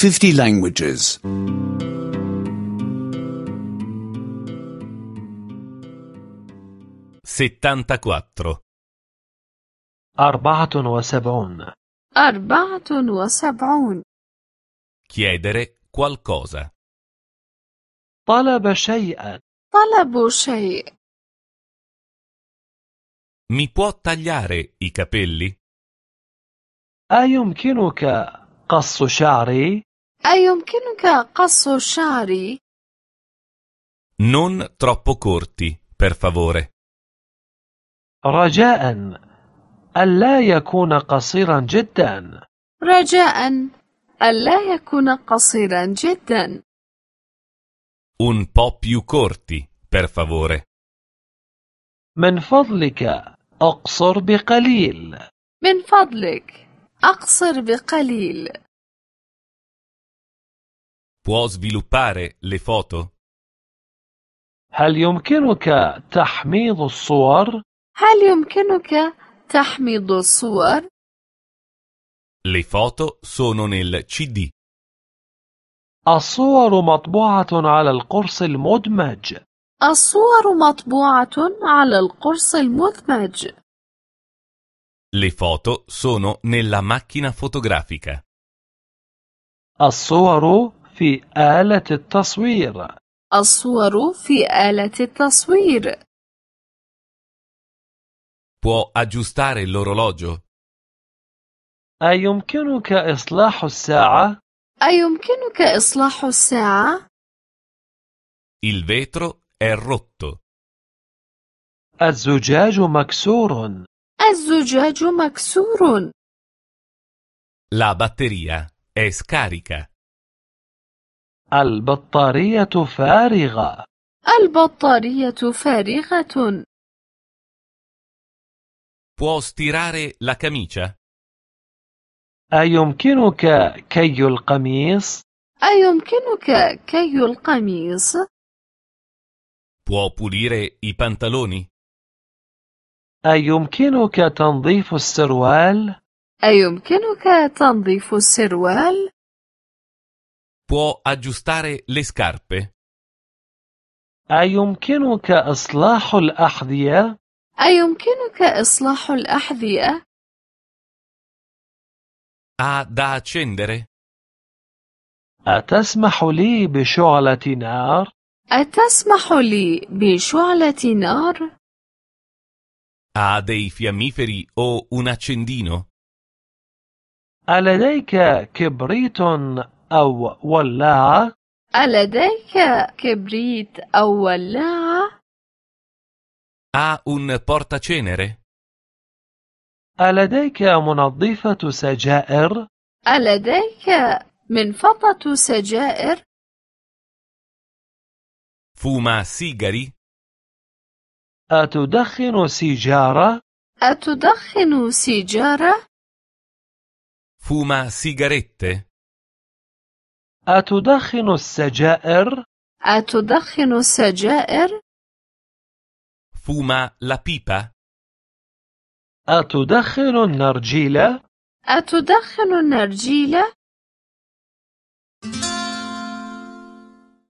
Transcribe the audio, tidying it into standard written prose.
50 languages. 74. 74. 74. Chiedere qualcosa. طلب شيئا. طلب شيء. Mi può tagliare i capelli? أيمكنك قص شعري؟ أيمكنك قص شعري؟ Non troppo corti, per favore. رجاء ألا يكون قصيرا جدا. رجاء ألا يكون قصيرا جدا. Un po' più corti, per favore. من فضلك أقصر بقليل. من فضلك أقصر بقليل. Può sviluppare le foto? هل يمكنك تحميض الصور؟ هل يمكنك تحميض الصور؟ Le foto sono nel CD. الصور مطبوعة على القرص المدمج. الصور مطبوعة على القرص المدمج. Le foto sono nella macchina fotografica. الصور في آلة التصوير. الصور في آلة التصوير. Può aggiustare l'orologio? أيمكنك إصلاح الساعة؟ أيمكنك إصلاح الساعة؟ Il vetro è rotto. الزجاج مكسور. الزجاج مكسور. La batteria è scarica. البطارية فارغة. البطارية فارغة. Può stirare la camicia? أيمكنك كي القميص؟ أيمكنك كي القميص؟ Può pulire i pantaloni? أيمكنك تنظيف السروال؟ أيمكنك تنظيف السروال؟ Può aggiustare le scarpe? أيمكنك إصلاح الأحذية؟ أيمكنك إصلاح الأحذية؟ Ha da accendere? أتسمح لي بشعلة نار؟ أتسمح لي بشعلة نار؟ Ha dei fiammiferi o un accendino? ألديك كبريت أو ولاعة؟ ألديك كبريت أو ولاعة؟ Ha un portacenere? ألديك منظفة سجائر؟ ألديك منفضة سجائر؟ Fuma sigari? أتدخن سيجارة؟ أتدخن سيجارة؟ Fuma sigarette? أتدخن السجائر؟ أتدخن السجائر؟ Fuma la pipa? أتدخن النرجيلة؟ أتدخن النرجيلة؟